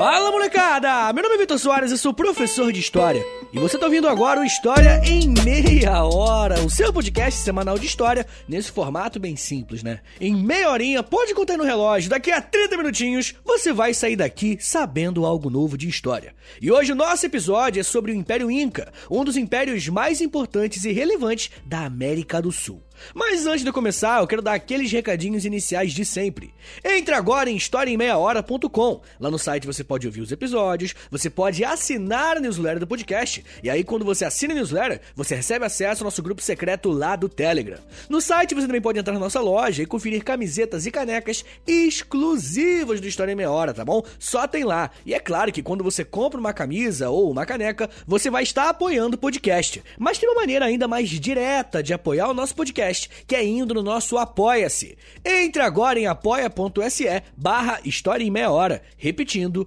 Fala, molecada! Meu nome é Vitor Soares, eu sou professor de História. E você tá ouvindo agora o História em Meia Hora, o seu podcast semanal de História, nesse formato bem simples, né? Em meia horinha, pode contar aí no relógio, daqui a 30 minutinhos, você vai sair daqui sabendo algo novo de História. E hoje o nosso episódio é sobre o Império Inca, um dos impérios mais importantes e relevantes da América do Sul. Mas antes de começar, eu quero dar aqueles recadinhos iniciais de sempre. Entre agora em historiaemmeiahora.com. Lá no site você pode ouvir os episódios, você pode assinar a newsletter do podcast. E aí quando você assina a newsletter, você recebe acesso ao nosso grupo secreto lá do Telegram. No site você também pode entrar na nossa loja e conferir camisetas e canecas exclusivas do História em Meia Hora, tá bom? Só tem lá. E é claro que quando você compra uma camisa ou uma caneca, você vai estar apoiando o podcast. Mas tem uma maneira ainda mais direta de apoiar o nosso podcast, que é indo no nosso Apoia-se. Entre agora em apoia.se/História em Meia Hora. Repetindo,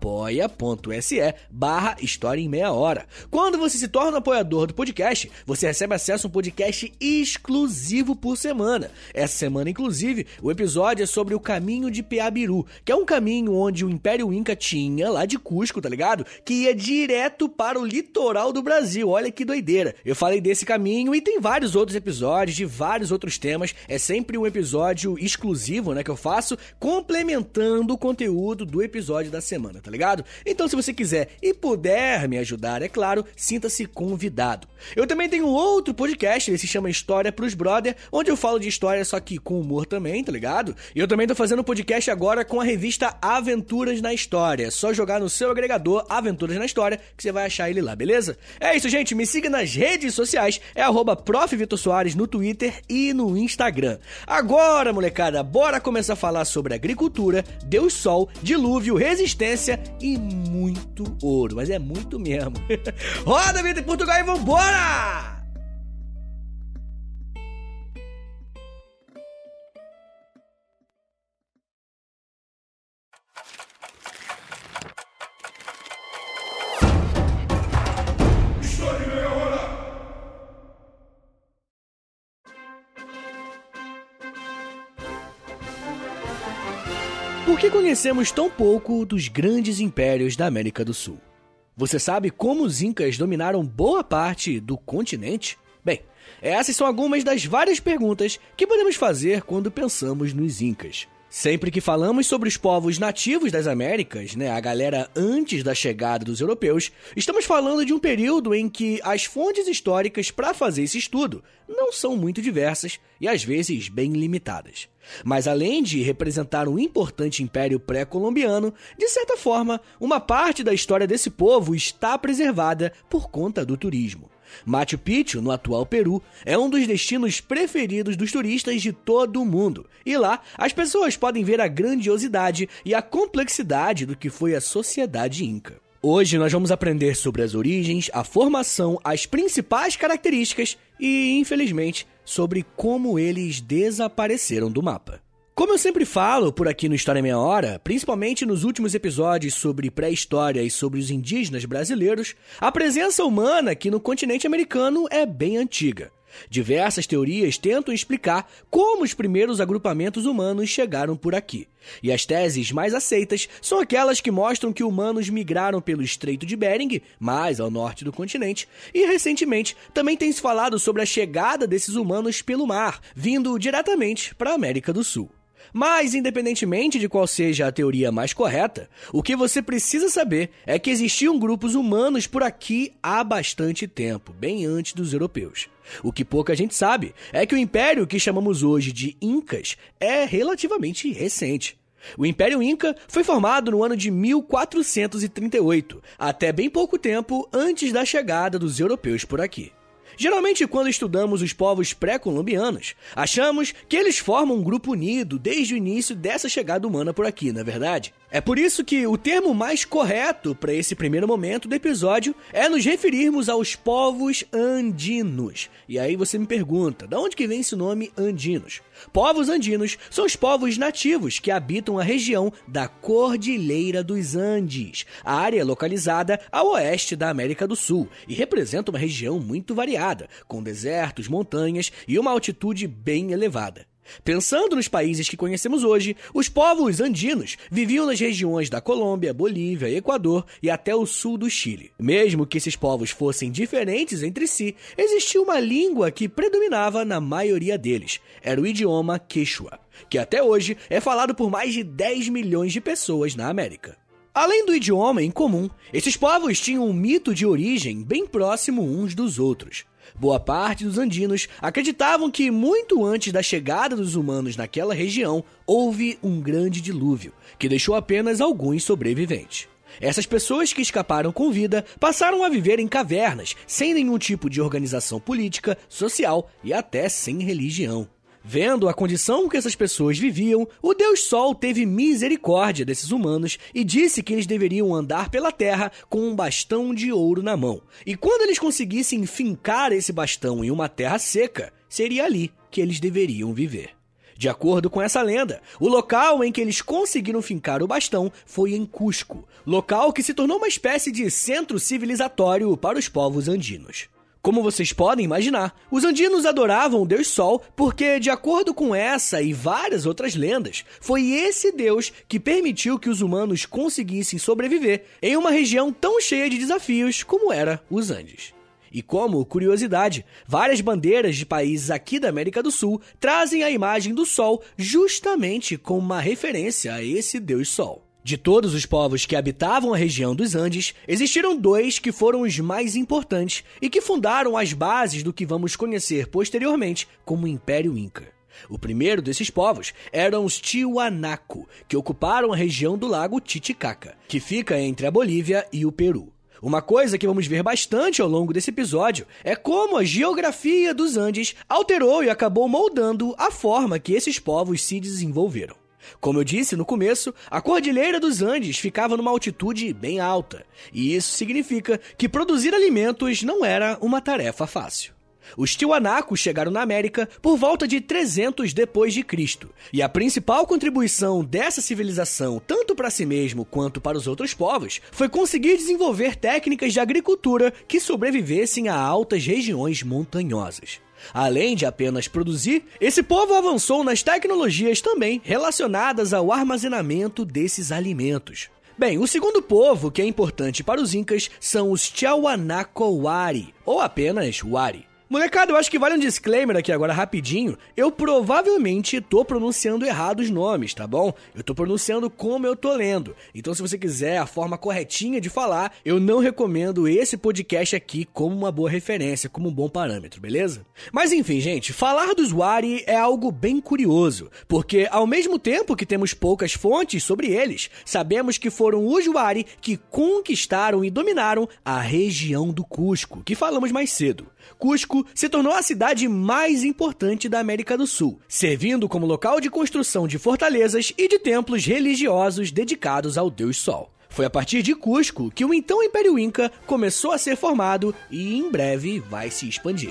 apoia.se/História em Meia Hora. Quando você se torna um apoiador do podcast, você recebe acesso a um podcast exclusivo por semana. Essa semana, inclusive, o episódio é sobre o caminho de Peabiru, que é um caminho onde o Império Inca tinha, lá de Cusco, tá ligado? Que ia direto para o litoral do Brasil. Olha que doideira. Eu falei desse caminho e tem vários outros episódios de vários outros temas. É sempre um episódio exclusivo, né, que eu faço, complementando o conteúdo do episódio da semana, tá ligado? Então, se você quiser e puder me ajudar, é claro, sinta-se convidado. Eu também tenho outro podcast, ele se chama História pros Brother, onde eu falo de história, só que com humor também, tá ligado? E eu também tô fazendo um podcast agora com a revista Aventuras na História. É só jogar no seu agregador Aventuras na História, que você vai achar ele lá, beleza? É isso, gente, me siga nas redes sociais, é @ProfVitorSoares no Twitter e no Instagram. Agora, molecada, bora começar a falar sobre agricultura, Deus Sol, dilúvio, resistência e muito ouro. Mas é muito mesmo. Roda a vida em Portugal e vambora! Por que conhecemos tão pouco dos grandes impérios da América do Sul? Você sabe como os Incas dominaram boa parte do continente? Bem, essas são algumas das várias perguntas que podemos fazer quando pensamos nos Incas. Sempre que falamos sobre os povos nativos das Américas, né, a galera antes da chegada dos europeus, estamos falando de um período em que as fontes históricas para fazer esse estudo não são muito diversas e às vezes bem limitadas. Mas além de representar um importante império pré-colombiano, de certa forma, uma parte da história desse povo está preservada por conta do turismo. Machu Picchu, no atual Peru, é um dos destinos preferidos dos turistas de todo o mundo. E lá, as pessoas podem ver a grandiosidade e a complexidade do que foi a sociedade inca. Hoje nós vamos aprender sobre as origens, a formação, as principais características e, infelizmente, sobre como eles desapareceram do mapa. Como eu sempre falo por aqui no História em Meia Hora, principalmente nos últimos episódios sobre pré-história e sobre os indígenas brasileiros, a presença humana aqui no continente americano é bem antiga. Diversas teorias tentam explicar como os primeiros agrupamentos humanos chegaram por aqui. E as teses mais aceitas são aquelas que mostram que humanos migraram pelo Estreito de Bering, mais ao norte do continente, e recentemente também tem se falado sobre a chegada desses humanos pelo mar, vindo diretamente para a América do Sul. Mas, independentemente de qual seja a teoria mais correta, o que você precisa saber é que existiam grupos humanos por aqui há bastante tempo, bem antes dos europeus. O que pouca gente sabe é que o império que chamamos hoje de Incas é relativamente recente. O Império Inca foi formado no ano de 1438, até bem pouco tempo antes da chegada dos europeus por aqui. Geralmente, quando estudamos os povos pré-colombianos, achamos que eles formam um grupo unido desde o início dessa chegada humana por aqui, não é verdade? É por isso que o termo mais correto para esse primeiro momento do episódio é nos referirmos aos povos andinos. E aí você me pergunta, de onde que vem esse nome andinos? Povos andinos são os povos nativos que habitam a região da Cordilheira dos Andes, a área localizada ao oeste da América do Sul, e representa uma região muito variada, com desertos, montanhas e uma altitude bem elevada. Pensando nos países que conhecemos hoje, os povos andinos viviam nas regiões da Colômbia, Bolívia, Equador e até o sul do Chile. Mesmo que esses povos fossem diferentes entre si, existia uma língua que predominava na maioria deles. Era o idioma Quechua, que até hoje é falado por mais de 10 milhões de pessoas na América. Além do idioma em comum, esses povos tinham um mito de origem bem próximo uns dos outros. Boa parte dos andinos acreditavam que muito antes da chegada dos humanos naquela região, houve um grande dilúvio, que deixou apenas alguns sobreviventes. Essas pessoas que escaparam com vida passaram a viver em cavernas, sem nenhum tipo de organização política, social e até sem religião. Vendo a condição que essas pessoas viviam, o Deus Sol teve misericórdia desses humanos e disse que eles deveriam andar pela terra com um bastão de ouro na mão. E quando eles conseguissem fincar esse bastão em uma terra seca, seria ali que eles deveriam viver. De acordo com essa lenda, o local em que eles conseguiram fincar o bastão foi em Cusco, local que se tornou uma espécie de centro civilizatório para os povos andinos. Como vocês podem imaginar, os andinos adoravam o Deus Sol porque, de acordo com essa e várias outras lendas, foi esse Deus que permitiu que os humanos conseguissem sobreviver em uma região tão cheia de desafios como era os Andes. E como curiosidade, várias bandeiras de países aqui da América do Sul trazem a imagem do Sol justamente como uma referência a esse Deus Sol. De todos os povos que habitavam a região dos Andes, existiram 2 que foram os mais importantes e que fundaram as bases do que vamos conhecer posteriormente como o Império Inca. O primeiro desses povos eram os Tiwanaku, que ocuparam a região do lago Titicaca, que fica entre a Bolívia e o Peru. Uma coisa que vamos ver bastante ao longo desse episódio é como a geografia dos Andes alterou e acabou moldando a forma que esses povos se desenvolveram. Como eu disse no começo, a Cordilheira dos Andes ficava numa altitude bem alta, e isso significa que produzir alimentos não era uma tarefa fácil. Os Tiwanaku chegaram na América por volta de 300 d.C., e a principal contribuição dessa civilização, tanto para si mesmo quanto para os outros povos, foi conseguir desenvolver técnicas de agricultura que sobrevivessem a altas regiões montanhosas. Além de apenas produzir, esse povo avançou nas tecnologias também relacionadas ao armazenamento desses alimentos. Bem, o segundo povo que é importante para os Incas são os Tiahuanaco-Wari, ou apenas Wari. Molecada, eu acho que vale um disclaimer aqui agora rapidinho. Eu provavelmente tô pronunciando errado os nomes, tá bom? Eu tô pronunciando como eu tô lendo. Então, se você quiser a forma corretinha de falar, eu não recomendo esse podcast aqui como uma boa referência, como um bom parâmetro, beleza? Mas enfim, gente, falar dos Wari é algo bem curioso, porque ao mesmo tempo que temos poucas fontes sobre eles, sabemos que foram os Wari que conquistaram e dominaram a região do Cusco, que falamos mais cedo. Cusco se tornou a cidade mais importante da América do Sul, servindo como local de construção de fortalezas e de templos religiosos dedicados ao Deus Sol. Foi a partir de Cusco que o então Império Inca começou a ser formado e em breve vai se expandir.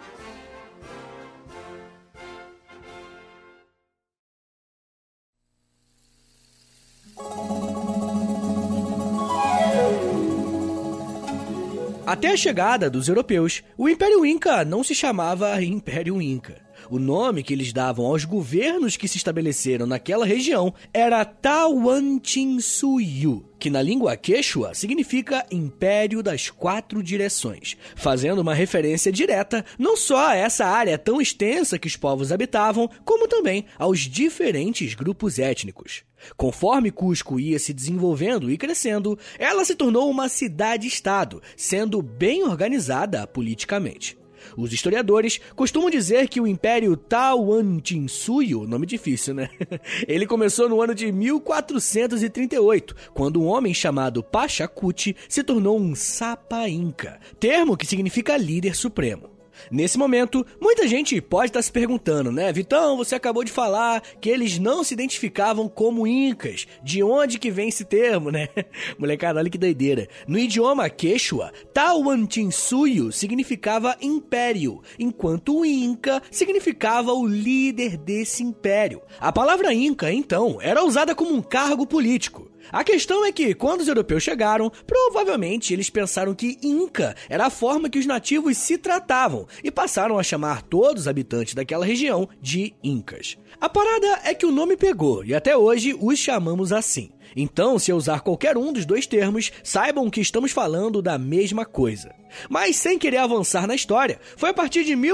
Até a chegada dos europeus, o Império Inca não se chamava Império Inca. O nome que eles davam aos governos que se estabeleceram naquela região era Tawantinsuyu, que na língua quechua significa Império das Quatro Direções, fazendo uma referência direta não só a essa área tão extensa que os povos habitavam, como também aos diferentes grupos étnicos. Conforme Cusco ia se desenvolvendo e crescendo, ela se tornou uma cidade-estado, sendo bem organizada politicamente. Os historiadores costumam dizer que o Império Tawantinsuyu, nome difícil, né? Ele começou no ano de 1438, quando um homem chamado Pachacuti se tornou um Sapa Inca, termo que significa líder supremo. Nesse momento, muita gente pode estar se perguntando, né? Vitão, você acabou de falar que eles não se identificavam como incas. De onde que vem esse termo, né? Molecada, olha que doideira. No idioma quechua, Tawantinsuyu significava império, enquanto o Inca significava o líder desse império. A palavra Inca, então, era usada como um cargo político. A questão é que, quando os europeus chegaram, provavelmente eles pensaram que Inca era a forma que os nativos se tratavam e passaram a chamar todos os habitantes daquela região de Incas. A parada é que o nome pegou e até hoje os chamamos assim. Então, se eu usar qualquer um dos dois termos, saibam que estamos falando da mesma coisa. Mas sem querer avançar na história, foi a partir de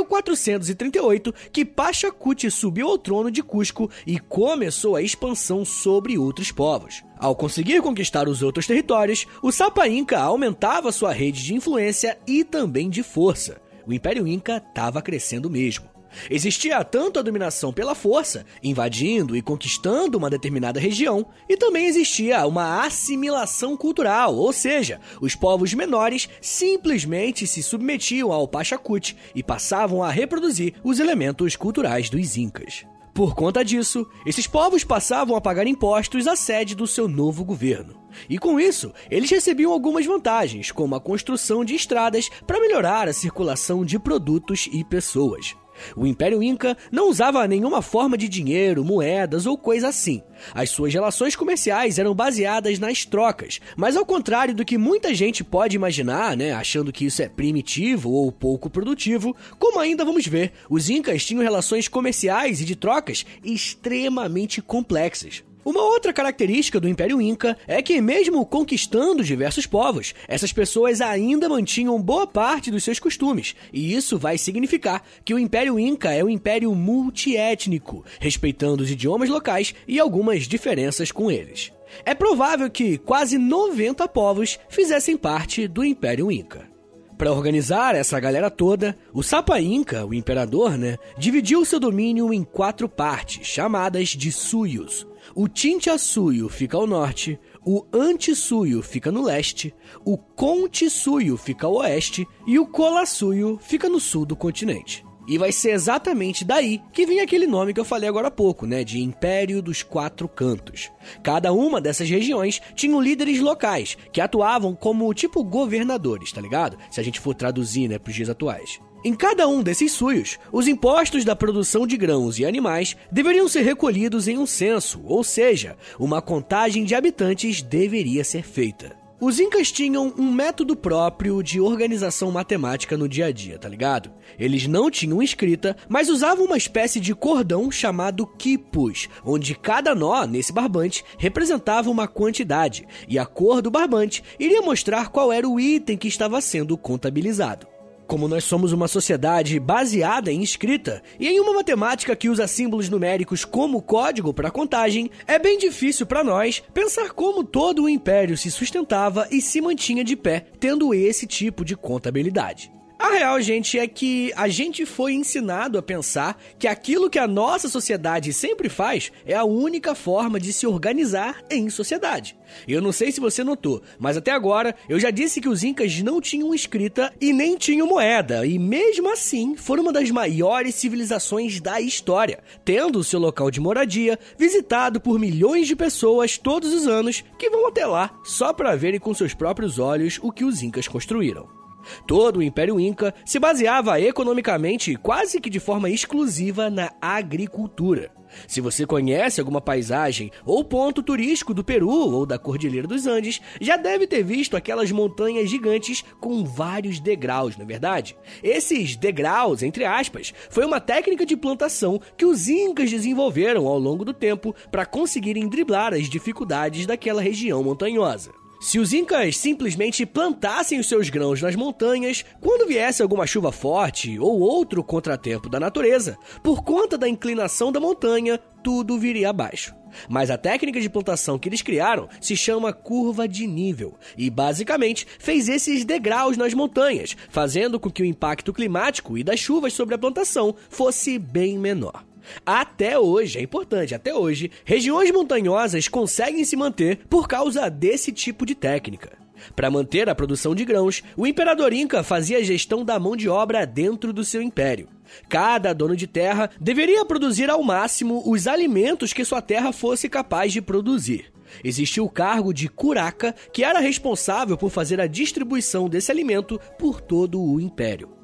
1438 que Pachacuti subiu ao trono de Cusco e começou a expansão sobre outros povos. Ao conseguir conquistar os outros territórios, o Sapa Inca aumentava sua rede de influência e também de força. O Império Inca estava crescendo mesmo. Existia tanto a dominação pela força, invadindo e conquistando uma determinada região, e também existia uma assimilação cultural, ou seja, os povos menores simplesmente se submetiam ao Pachacuti e passavam a reproduzir os elementos culturais dos Incas. Por conta disso, esses povos passavam a pagar impostos à sede do seu novo governo. E com isso, eles recebiam algumas vantagens, como a construção de estradas para melhorar a circulação de produtos e pessoas. O Império Inca não usava nenhuma forma de dinheiro, moedas ou coisa assim. As suas relações comerciais eram baseadas nas trocas, mas ao contrário do que muita gente pode imaginar, achando que isso é primitivo ou pouco produtivo, como ainda vamos ver, os Incas tinham relações comerciais e de trocas extremamente complexas. Uma outra característica do Império Inca é que, mesmo conquistando diversos povos, essas pessoas ainda mantinham boa parte dos seus costumes, e isso vai significar que o Império Inca é um império multiétnico, respeitando os idiomas locais e algumas diferenças com eles. É provável que quase 90 povos fizessem parte do Império Inca. Para organizar essa galera toda, o Sapa Inca, o imperador, dividiu seu domínio em 4 partes, chamadas de suyos. O Chincha-suyo fica ao norte, o Anti-suyo fica no leste, o Conti-suyo fica ao oeste e o Cola-suyo fica no sul do continente. E vai ser exatamente daí que vem aquele nome que eu falei agora há pouco, de Império dos Quatro Cantos. Cada uma dessas regiões tinham líderes locais, que atuavam como tipo governadores, tá ligado? Se a gente for traduzir, pros dias atuais. Em cada um desses suyos, os impostos da produção de grãos e animais deveriam ser recolhidos em um censo, ou seja, uma contagem de habitantes deveria ser feita. Os Incas tinham um método próprio de organização matemática no dia a dia, tá ligado? Eles não tinham escrita, mas usavam uma espécie de cordão chamado quipus, onde cada nó nesse barbante representava uma quantidade, e a cor do barbante iria mostrar qual era o item que estava sendo contabilizado. Como nós somos uma sociedade baseada em escrita e em uma matemática que usa símbolos numéricos como código para contagem, é bem difícil para nós pensar como todo o império se sustentava e se mantinha de pé, tendo esse tipo de contabilidade. A real, gente, é que a gente foi ensinado a pensar que aquilo que a nossa sociedade sempre faz é a única forma de se organizar em sociedade. Eu não sei se você notou, mas até agora eu já disse que os Incas não tinham escrita e nem tinham moeda, e mesmo assim foram uma das maiores civilizações da história, tendo o seu local de moradia visitado por milhões de pessoas todos os anos que vão até lá só para verem com seus próprios olhos o que os Incas construíram. Todo o Império Inca se baseava economicamente quase que de forma exclusiva na agricultura. Se você conhece alguma paisagem ou ponto turístico do Peru ou da Cordilheira dos Andes, já deve ter visto aquelas montanhas gigantes com vários degraus, não é verdade? Esses degraus, entre aspas, foi uma técnica de plantação que os Incas desenvolveram ao longo do tempo para conseguirem driblar as dificuldades daquela região montanhosa. Se os Incas simplesmente plantassem os seus grãos nas montanhas, quando viesse alguma chuva forte ou outro contratempo da natureza, por conta da inclinação da montanha, tudo viria abaixo. Mas a técnica de plantação que eles criaram se chama curva de nível e basicamente fez esses degraus nas montanhas, fazendo com que o impacto climático e das chuvas sobre a plantação fosse bem menor. Até hoje, é importante, até hoje, regiões montanhosas conseguem se manter por causa desse tipo de técnica. Para manter a produção de grãos, o imperador Inca fazia a gestão da mão de obra dentro do seu império. Cada dono de terra deveria produzir ao máximo os alimentos que sua terra fosse capaz de produzir. Existia o cargo de curaca, que era responsável por fazer a distribuição desse alimento por todo o império.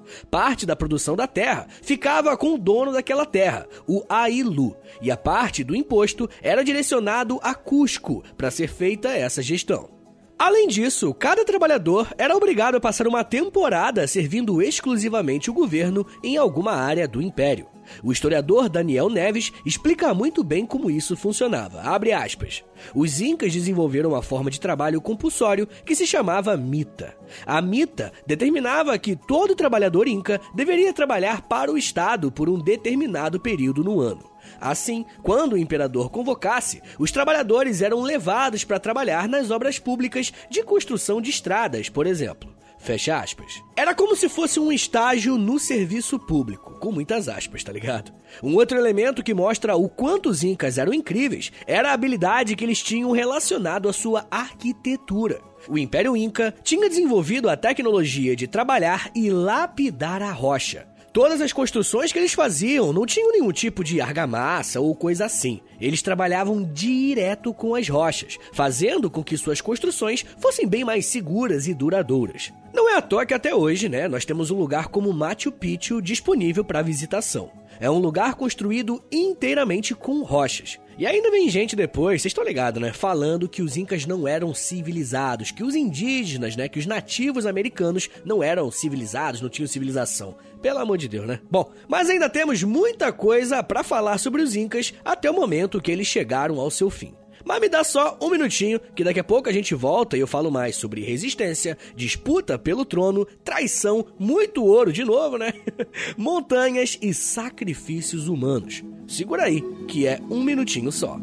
Parte da produção da terra ficava com o dono daquela terra, o Ailu, e a parte do imposto era direcionado a Cusco para ser feita essa gestão. Além disso, cada trabalhador era obrigado a passar uma temporada servindo exclusivamente o governo em alguma área do império. O historiador Daniel Neves explica muito bem como isso funcionava. Abre aspas. Os incas desenvolveram uma forma de trabalho compulsório que se chamava mita. A mita determinava que todo trabalhador inca deveria trabalhar para o Estado por um determinado período no ano. Assim, quando o imperador convocasse, os trabalhadores eram levados para trabalhar nas obras públicas de construção de estradas, por exemplo. Fecha aspas. Era como se fosse um estágio no serviço público, com muitas aspas, tá ligado? Um outro elemento que mostra o quanto os incas eram incríveis era a habilidade que eles tinham relacionado à sua arquitetura. O Império Inca tinha desenvolvido a tecnologia de trabalhar e lapidar a rocha. Todas as construções que eles faziam não tinham nenhum tipo de argamassa ou coisa assim. Eles trabalhavam direto com as rochas, fazendo com que suas construções fossem bem mais seguras e duradouras. Não é à toa que até hoje, nós temos um lugar como Machu Picchu disponível para visitação. É um lugar construído inteiramente com rochas. E ainda vem gente depois, vocês estão ligados, falando que os incas não eram civilizados, que os indígenas, que os nativos americanos não eram civilizados, não tinham civilização. Pelo amor de Deus, Bom, mas ainda temos muita coisa para falar sobre os incas até o momento que eles chegaram ao seu fim. Mas me dá só um minutinho, que daqui a pouco a gente volta e eu falo mais sobre resistência, disputa pelo trono, traição, muito ouro de novo, montanhas e sacrifícios humanos. Segura aí, que é um minutinho só.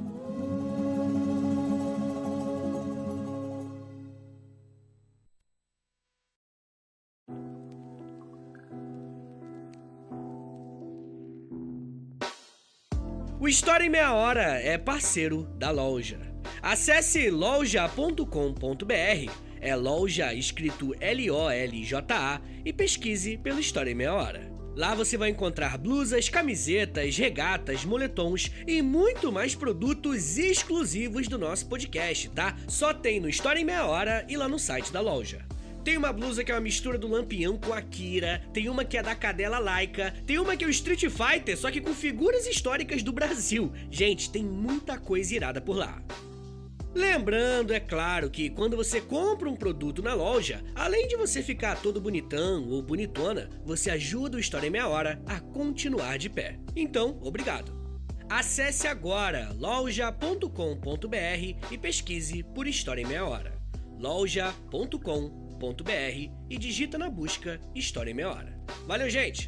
O História em Meia Hora é parceiro da loja. Acesse loja.com.br, é loja escrito L-O-L-J-A, e pesquise pelo História em Meia Hora. Lá você vai encontrar blusas, camisetas, regatas, moletons e muito mais produtos exclusivos do nosso podcast, tá? Só tem no História em Meia Hora e lá no site da loja. Tem uma blusa que é uma mistura do Lampião com a Akira, tem uma que é da Cadela Laika, tem uma que é o Street Fighter, só que com figuras históricas do Brasil. Gente, tem muita coisa irada por lá. Lembrando, é claro, que quando você compra um produto na loja, além de você ficar todo bonitão ou bonitona, você ajuda o História em Meia Hora a continuar de pé. Então, obrigado. Acesse agora loja.com.br e pesquise por História em Meia Hora. loja.com.br e digita na busca História em Meia Hora. Valeu, gente!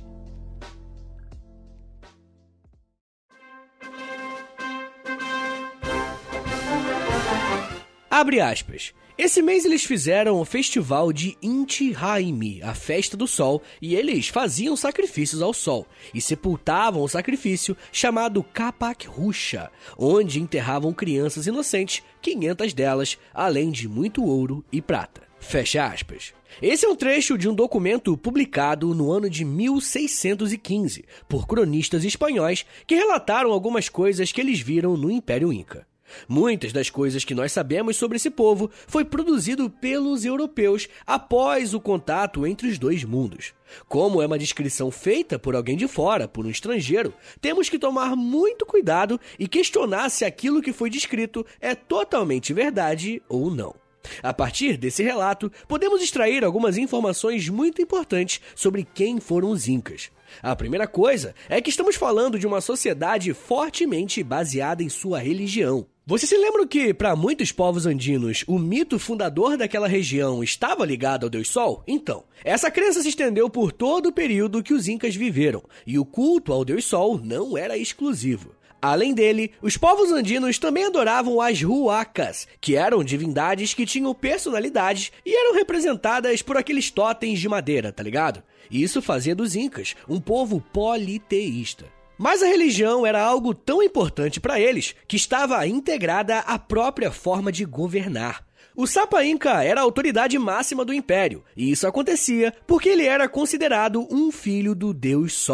Abre aspas. Esse mês eles fizeram o festival de Inti Raymi, a festa do sol, e eles faziam sacrifícios ao sol e sepultavam o sacrifício chamado Kapak Rusha, onde enterravam crianças inocentes, 500 delas, além de muito ouro e prata. Fecha aspas. Esse é um trecho de um documento publicado no ano de 1615 por cronistas espanhóis que relataram algumas coisas que eles viram no Império Inca. Muitas das coisas que nós sabemos sobre esse povo foi produzido pelos europeus após o contato entre os dois mundos. Como é uma descrição feita por alguém de fora, por um estrangeiro, temos que tomar muito cuidado e questionar se aquilo que foi descrito é totalmente verdade ou não. A partir desse relato, podemos extrair algumas informações muito importantes sobre quem foram os Incas. A primeira coisa é que estamos falando de uma sociedade fortemente baseada em sua religião. Você se lembra que, para muitos povos andinos, o mito fundador daquela região estava ligado ao Deus Sol? Então, essa crença se estendeu por todo o período que os Incas viveram, e o culto ao Deus Sol não era exclusivo. Além dele, os povos andinos também adoravam as huacas, que eram divindades que tinham personalidades e eram representadas por aqueles totens de madeira, tá ligado? Isso fazia dos Incas um povo politeísta. Mas a religião era algo tão importante para eles que estava integrada à própria forma de governar. O Sapa Inca era a autoridade máxima do império, e isso acontecia porque ele era considerado um filho do Deus Sol.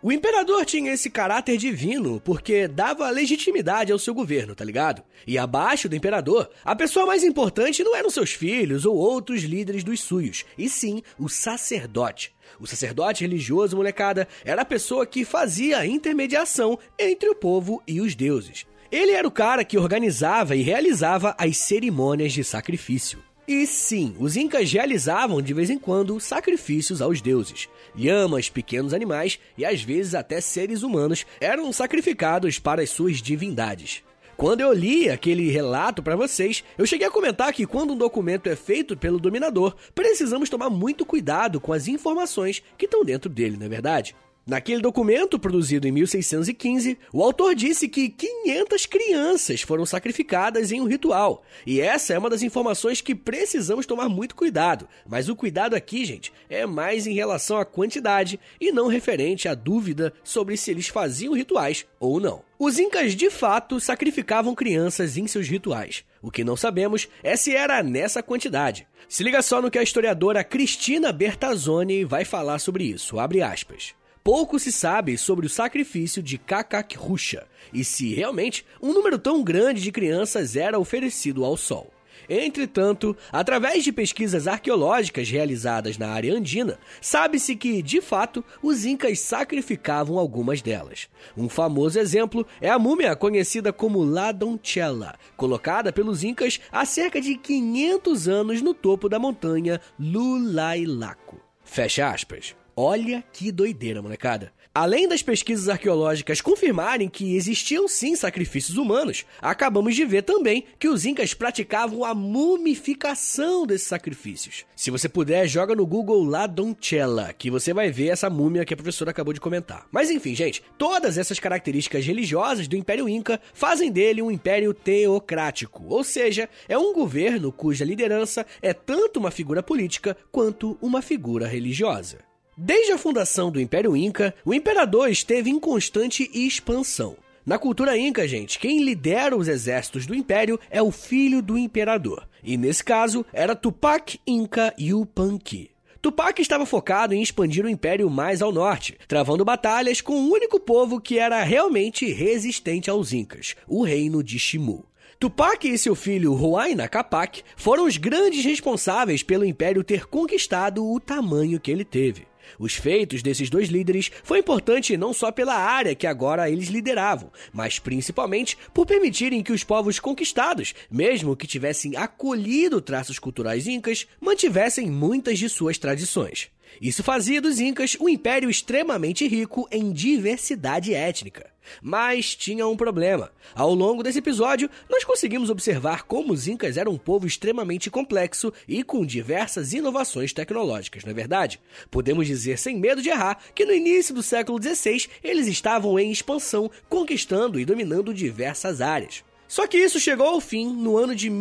O imperador tinha esse caráter divino porque dava legitimidade ao seu governo, tá ligado? E abaixo do imperador, a pessoa mais importante não eram seus filhos ou outros líderes dos suyos, e sim o sacerdote. O sacerdote religioso, molecada, era a pessoa que fazia a intermediação entre o povo e os deuses. Ele era o cara que organizava e realizava as cerimônias de sacrifício. E sim, os incas realizavam de vez em quando sacrifícios aos deuses. Lhamas, pequenos animais e às vezes até seres humanos eram sacrificados para as suas divindades. Quando eu li aquele relato para vocês, eu cheguei a comentar que quando um documento é feito pelo dominador, precisamos tomar muito cuidado com as informações que estão dentro dele, não é verdade? Naquele documento, produzido em 1615, o autor disse que 500 crianças foram sacrificadas em um ritual. E essa é uma das informações que precisamos tomar muito cuidado. Mas o cuidado aqui, gente, é mais em relação à quantidade e não referente à dúvida sobre se eles faziam rituais ou não. Os incas, de fato, sacrificavam crianças em seus rituais. O que não sabemos é se era nessa quantidade. Se liga só no que a historiadora Cristina Bertazzoni vai falar sobre isso, abre aspas. Pouco se sabe sobre o sacrifício de Kakakhusha e se realmente um número tão grande de crianças era oferecido ao sol. Entretanto, através de pesquisas arqueológicas realizadas na área andina, sabe-se que, de fato, os incas sacrificavam algumas delas. Um famoso exemplo é a múmia conhecida como La Donchela, colocada pelos incas há cerca de 500 anos no topo da montanha Lulailaco. Fecha aspas. Olha que doideira, molecada. Além das pesquisas arqueológicas confirmarem que existiam sim sacrifícios humanos, acabamos de ver também que os incas praticavam a mumificação desses sacrifícios. Se você puder, joga no Google La Donchela, que você vai ver essa múmia que a professora acabou de comentar. Mas enfim, gente, todas essas características religiosas do Império Inca fazem dele um império teocrático, ou seja, é um governo cuja liderança é tanto uma figura política quanto uma figura religiosa. Desde a fundação do Império Inca, o imperador esteve em constante expansão. Na cultura inca, gente, quem lidera os exércitos do império é o filho do imperador. E nesse caso, era Tupac Inca Yupanqui. Tupac estava focado em expandir o império mais ao norte, travando batalhas com o único povo que era realmente resistente aos incas, o reino de Chimu. Tupac e seu filho Huayna Capac foram os grandes responsáveis pelo império ter conquistado o tamanho que ele teve. Os feitos desses dois líderes foi importante não só pela área que agora eles lideravam, mas principalmente por permitirem que os povos conquistados, mesmo que tivessem acolhido traços culturais incas, mantivessem muitas de suas tradições. Isso fazia dos incas um império extremamente rico em diversidade étnica. Mas tinha um problema. Ao longo desse episódio, nós conseguimos observar como os incas eram um povo extremamente complexo e com diversas inovações tecnológicas, não é verdade? Podemos dizer sem medo de errar que no início do século XVI eles estavam em expansão, conquistando e dominando diversas áreas. Só que isso chegou ao fim no ano de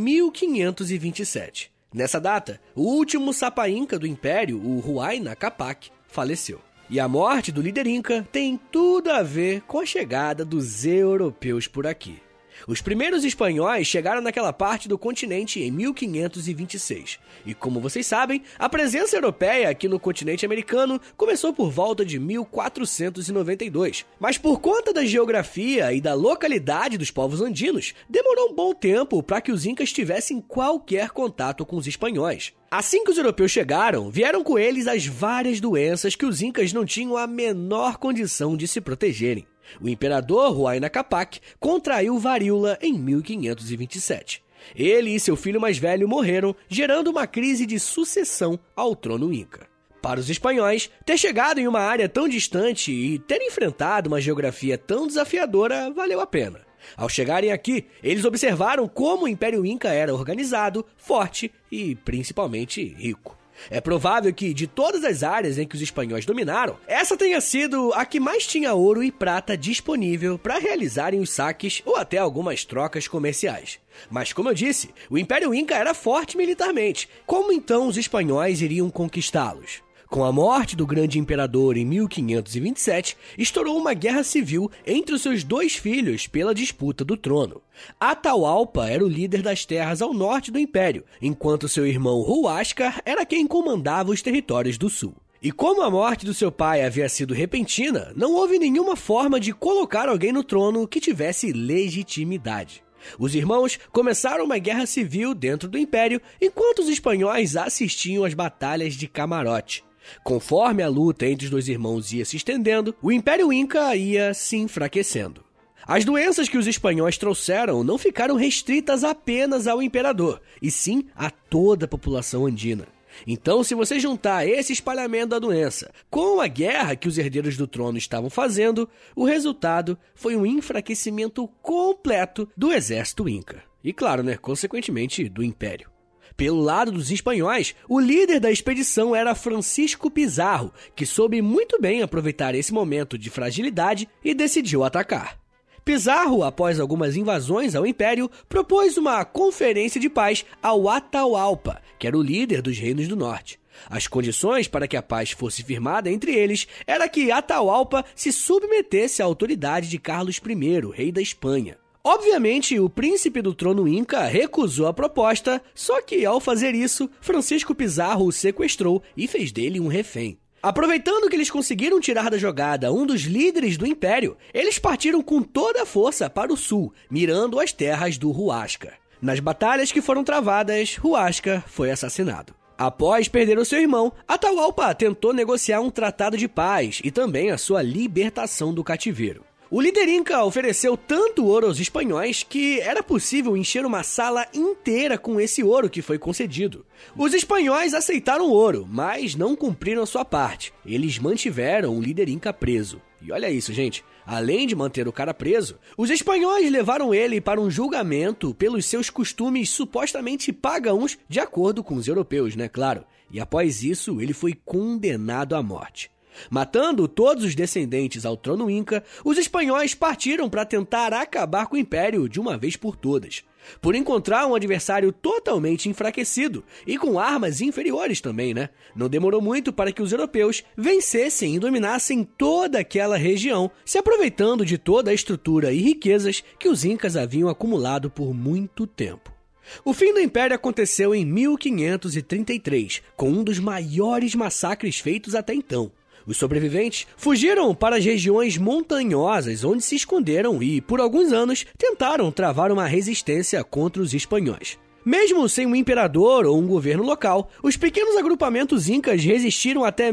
1527. Nessa data, o último sapa inca do império, o Huayna Capac, faleceu. E a morte do líder inca tem tudo a ver com a chegada dos europeus por aqui. Os primeiros espanhóis chegaram naquela parte do continente em 1526. E como vocês sabem, a presença europeia aqui no continente americano começou por volta de 1492. Mas por conta da geografia e da localidade dos povos andinos, demorou um bom tempo para que os incas tivessem qualquer contato com os espanhóis. Assim que os europeus chegaram, vieram com eles as várias doenças que os incas não tinham a menor condição de se protegerem. O imperador Huayna Capac contraiu varíola em 1527. Ele e seu filho mais velho morreram, gerando uma crise de sucessão ao trono inca. Para os espanhóis, ter chegado em uma área tão distante e ter enfrentado uma geografia tão desafiadora valeu a pena. Ao chegarem aqui, eles observaram como o Império Inca era organizado, forte e principalmente rico. É provável que, de todas as áreas em que os espanhóis dominaram, essa tenha sido a que mais tinha ouro e prata disponível para realizarem os saques ou até algumas trocas comerciais. Mas, como eu disse, o Império Inca era forte militarmente. Como então os espanhóis iriam conquistá-los? Com a morte do grande imperador em 1527, estourou uma guerra civil entre os seus dois filhos pela disputa do trono. Atahualpa era o líder das terras ao norte do império, enquanto seu irmão Huáscar era quem comandava os territórios do sul. E como a morte do seu pai havia sido repentina, não houve nenhuma forma de colocar alguém no trono que tivesse legitimidade. Os irmãos começaram uma guerra civil dentro do Império, enquanto os espanhóis assistiam às batalhas de camarote. Conforme a luta entre os dois irmãos ia se estendendo, o Império Inca ia se enfraquecendo. As doenças que os espanhóis trouxeram não ficaram restritas apenas ao imperador, e sim a toda a população andina. Então, se você juntar esse espalhamento da doença com a guerra que os herdeiros do trono estavam fazendo, o resultado foi um enfraquecimento completo do exército Inca. E claro, consequentemente, do Império. Pelo lado dos espanhóis, o líder da expedição era Francisco Pizarro, que soube muito bem aproveitar esse momento de fragilidade e decidiu atacar. Pizarro, após algumas invasões ao Império, propôs uma conferência de paz ao Atahualpa, que era o líder dos reinos do norte. As condições para que a paz fosse firmada entre eles era que Atahualpa se submetesse à autoridade de Carlos I, rei da Espanha. Obviamente, o príncipe do trono Inca recusou a proposta, só que ao fazer isso, Francisco Pizarro o sequestrou e fez dele um refém. Aproveitando que eles conseguiram tirar da jogada um dos líderes do Império, eles partiram com toda a força para o sul, mirando as terras do Huasca. Nas batalhas que foram travadas, Huasca foi assassinado. Após perder o seu irmão, Atahualpa tentou negociar um tratado de paz e também a sua libertação do cativeiro. O líder Inca ofereceu tanto ouro aos espanhóis que era possível encher uma sala inteira com esse ouro que foi concedido. Os espanhóis aceitaram o ouro, mas não cumpriram sua parte. Eles mantiveram o líder Inca preso. E olha isso, gente. Além de manter o cara preso, os espanhóis levaram ele para um julgamento pelos seus costumes supostamente pagãos, de acordo com os europeus, claro. E após isso, ele foi condenado à morte. Matando todos os descendentes ao trono Inca, os espanhóis partiram para tentar acabar com o Império de uma vez por todas. Por encontrar um adversário totalmente enfraquecido e com armas inferiores também, Não demorou muito para que os europeus vencessem e dominassem toda aquela região, se aproveitando de toda a estrutura e riquezas que os Incas haviam acumulado por muito tempo. O fim do Império aconteceu em 1533, com um dos maiores massacres feitos até então. Os sobreviventes fugiram para as regiões montanhosas onde se esconderam e, por alguns anos, tentaram travar uma resistência contra os espanhóis. Mesmo sem um imperador ou um governo local, os pequenos agrupamentos incas resistiram até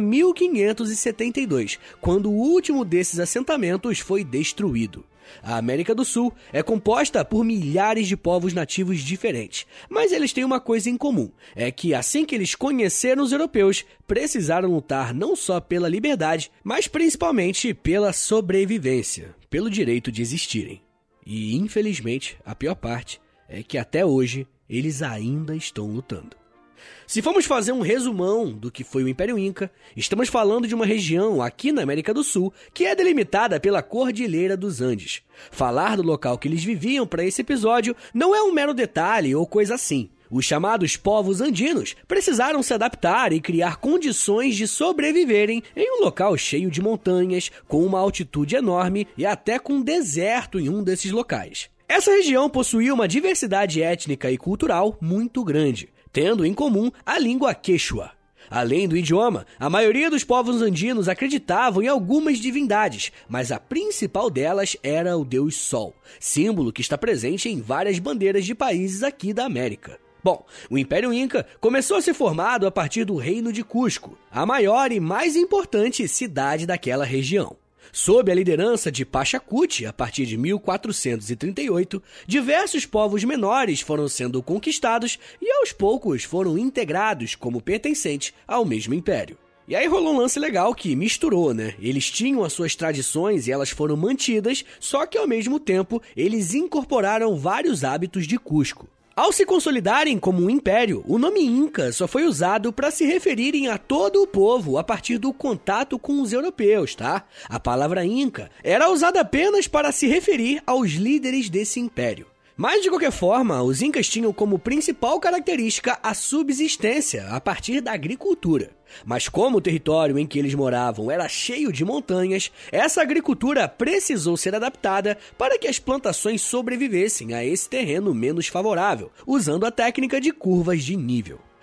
1572, quando o último desses assentamentos foi destruído. A América do Sul é composta por milhares de povos nativos diferentes, mas eles têm uma coisa em comum, é que assim que eles conheceram os europeus, precisaram lutar não só pela liberdade, mas principalmente pela sobrevivência, pelo direito de existirem. E, infelizmente, a pior parte é que até hoje eles ainda estão lutando. Se formos fazer um resumão do que foi o Império Inca, estamos falando de uma região aqui na América do Sul que é delimitada pela Cordilheira dos Andes. Falar do local que eles viviam para esse episódio não é um mero detalhe ou coisa assim. Os chamados povos andinos precisaram se adaptar e criar condições de sobreviverem em um local cheio de montanhas, com uma altitude enorme e até com deserto em um desses locais. Essa região possuía uma diversidade étnica e cultural muito grande, tendo em comum a língua quechua. Além do idioma, a maioria dos povos andinos acreditavam em algumas divindades, mas a principal delas era o deus Sol, símbolo que está presente em várias bandeiras de países aqui da América. Bom, o Império Inca começou a ser formado a partir do Reino de Cusco, a maior e mais importante cidade daquela região. Sob a liderança de Pachacuti, a partir de 1438, diversos povos menores foram sendo conquistados e aos poucos foram integrados como pertencentes ao mesmo império. E aí rolou um lance legal que misturou, Eles tinham as suas tradições e elas foram mantidas, só que ao mesmo tempo eles incorporaram vários hábitos de Cusco. Ao se consolidarem como um império, o nome Inca só foi usado para se referirem a todo o povo a partir do contato com os europeus, tá? A palavra Inca era usada apenas para se referir aos líderes desse império. Mas, de qualquer forma, os Incas tinham como principal característica a subsistência a partir da agricultura. Mas como o território em que eles moravam era cheio de montanhas, essa agricultura precisou ser adaptada para que as plantações sobrevivessem a esse terreno menos favorável, usando a técnica de curvas de nível.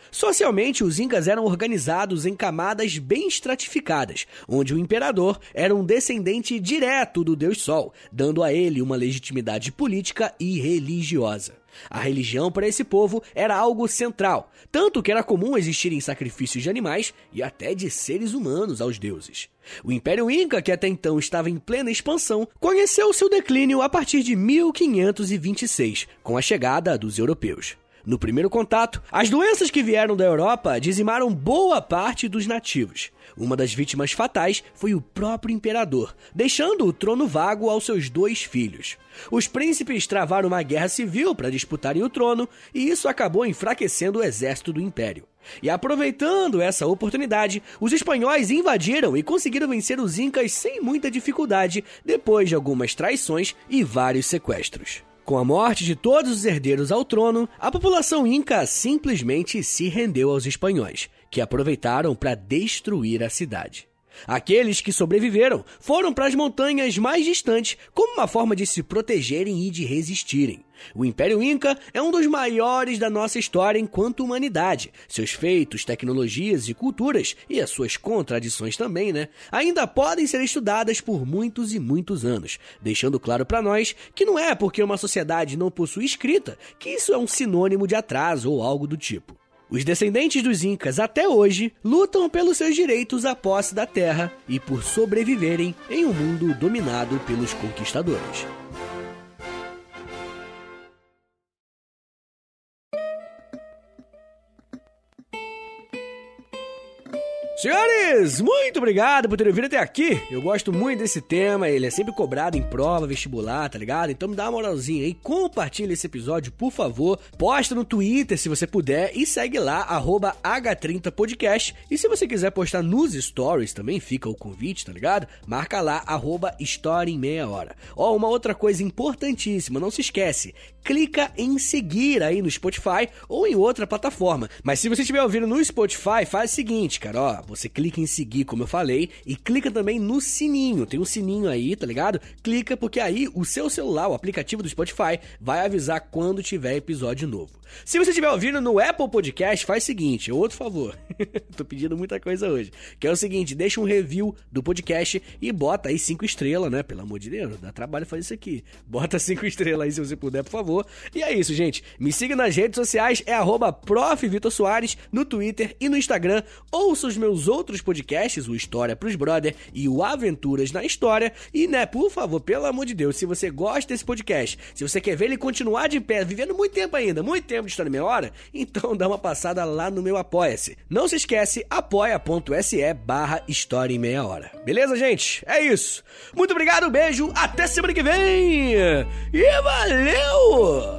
Socialmente, os incas eram organizados em camadas bem estratificadas, onde o imperador era um descendente direto do Deus Sol, dando a ele uma legitimidade política e religiosa. A religião para esse povo era algo central, tanto que era comum existirem sacrifícios de animais e até de seres humanos aos deuses. O Império Inca, que até então estava em plena expansão, conheceu seu declínio a partir de 1526, com a chegada dos europeus. No primeiro contato, as doenças que vieram da Europa dizimaram boa parte dos nativos. Uma das vítimas fatais foi o próprio imperador, deixando o trono vago aos seus 2 filhos. Os príncipes travaram uma guerra civil para disputarem o trono, e isso acabou enfraquecendo o exército do império. E aproveitando essa oportunidade, os espanhóis invadiram e conseguiram vencer os incas sem muita dificuldade, depois de algumas traições e vários sequestros. Com a morte de todos os herdeiros ao trono, a população inca simplesmente se rendeu aos espanhóis, que aproveitaram para destruir a cidade. Aqueles que sobreviveram foram para as montanhas mais distantes como uma forma de se protegerem e de resistirem. O Império Inca é um dos maiores da nossa história enquanto humanidade. Seus feitos, tecnologias e culturas, e as suas contradições também, ainda podem ser estudadas por muitos e muitos anos, deixando claro para nós que não é porque uma sociedade não possui escrita que isso é um sinônimo de atraso ou algo do tipo. Os descendentes dos incas até hoje lutam pelos seus direitos à posse da terra e por sobreviverem em um mundo dominado pelos conquistadores. Senhores, muito obrigado por terem vindo até aqui. Eu gosto muito desse tema, ele é sempre cobrado em prova vestibular, tá ligado? Então me dá uma moralzinha aí, compartilha esse episódio, por favor. Posta no Twitter se você puder e segue lá, @H30podcast. E se você quiser postar nos stories, também fica o convite, tá ligado? Marca lá, @História em Meia Hora. Ó, uma outra coisa importantíssima, não se esquece, clica em seguir aí no Spotify ou em outra plataforma. Mas se você estiver ouvindo no Spotify, faz o seguinte, cara, ó. Você clica em seguir, como eu falei, e clica também no sininho. Tem um sininho aí, tá ligado? Clica, porque aí o seu celular, o aplicativo do Spotify, vai avisar quando tiver episódio novo. Se você estiver ouvindo no Apple Podcast, faz o seguinte, outro favor. Tô pedindo muita coisa hoje. Que é o seguinte, deixa um review do podcast e bota aí 5 estrelas, né? Pelo amor de Deus, dá trabalho fazer isso aqui. Bota 5 estrelas aí se você puder, por favor. E é isso, gente. Me siga nas redes sociais, é @ProfVitorSoares, no Twitter e no Instagram. Ouça os meus outros podcasts, o História pros Brother e o Aventuras na História. E, por favor, pelo amor de Deus, se você gosta desse podcast, se você quer ver ele continuar de pé, vivendo muito tempo ainda, muito tempo de História em Meia Hora, então dá uma passada lá no meu Apoia-se. Não se esquece, apoia.se/História em Meia Hora. Beleza, gente? É isso. Muito obrigado, beijo, até semana que vem! E valeu!